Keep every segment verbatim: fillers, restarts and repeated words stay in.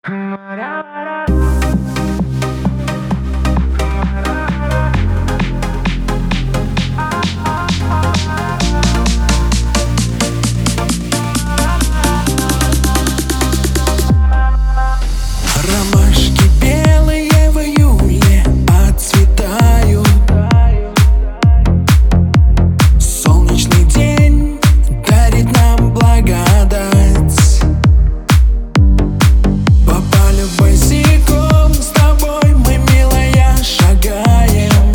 Ромашки белые в июле отцветают. Солнечный день дарит нам благодать. Попали босиком с тобой мы, милая, шагаем.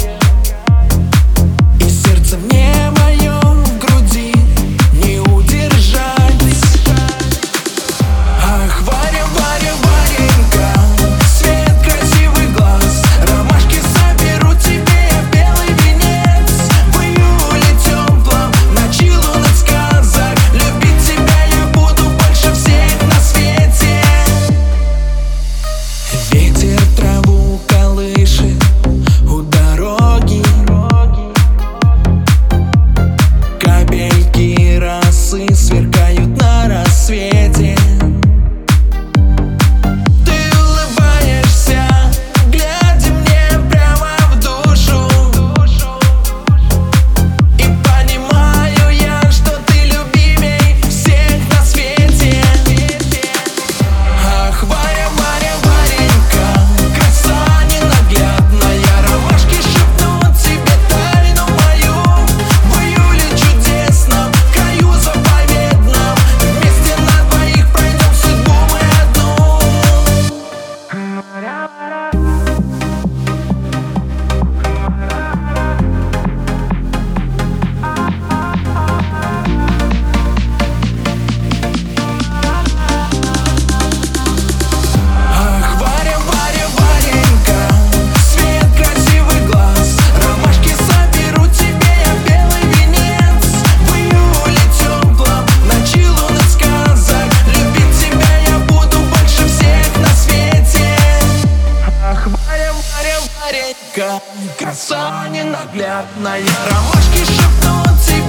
И сердце мне мое в груди не удержать. Ах, Варя, Варя, Варенька, свет красивый глаз. Ромашки соберу тебе я белый венец. В июле теплом ночи лунных сказок. Любить тебя я буду больше всех на свете. Ветер траву колышет у дороги. Капельки росы сверкают на рассвете. Ты улыбаешься, глядя мне прямо в душу. И понимаю я, что ты любимей всех на свете. Ах, Варя, Варя, Варенька, краса ненаглядная. Ромашки шепнут тебе тайну мою. В июле чудесном, краю заповедном. Вместе на двоих пройдем судьбу мы одну. Ах, Варя, Варя, Варенька, свет красивый глаз. Ромашки соберу тебе я белый венец. В июле теплом ночи лунных сказок. Любить тебя я буду больше всех на свете. Ах, Варя, Варя, Варенька, краса ненаглядная. Ромашки шепнут тебе